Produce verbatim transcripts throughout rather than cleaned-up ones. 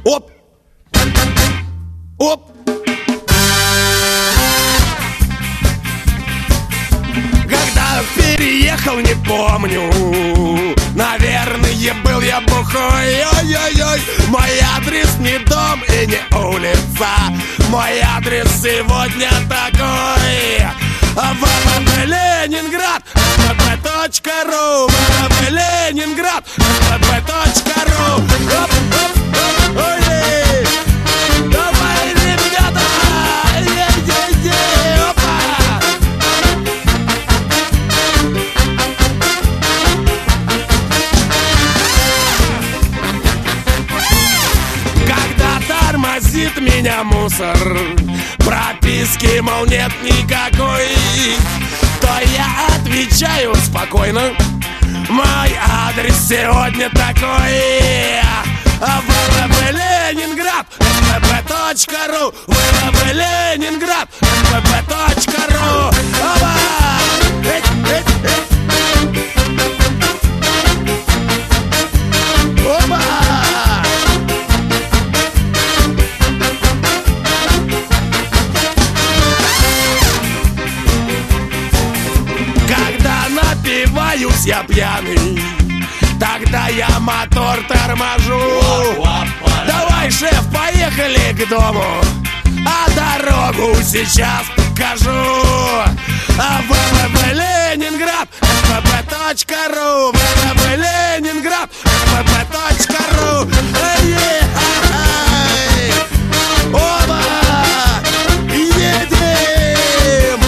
Оп! Оп! Когда переехал, не помню. Наверное, был я бухой. Ой-ой-ой. Мой адрес не дом и не улица. Мой адрес сегодня такой. ВВП Ленинград, ВВП.ру, ВВП Ленинград, ВВП.ру. Ой, давай, ребята, е-е-е, опа. Когда тормозит меня мусор, прописки, мол, нет никакой, то я отвечаю спокойно: мой адрес сегодня такой. ВВП Ленинград, ВВП.ру, ВВП Ленинград, ВВП.ру. Оба! Эть, эть, эть. Оба! Напиваюсь я пьяный, тогда я мотор торможу. Давай, шеф, поехали к дому, а дорогу сейчас покажу. ВВП Ленинград, ВВП.ру, ВВП Ленинград, ВВП.ру. Оба! Едем!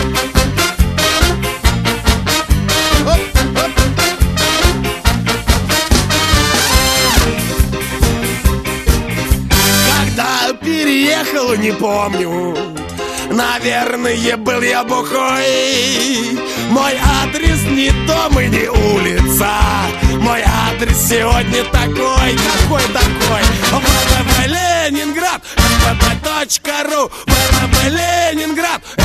Когда переехал, не помню. Наверное, был я бухой. Мой адрес не дом и не улица. Мой адрес сегодня такой. Какой такой? ВВП Ленинград, ВВП.ру, ВВП Ленинград,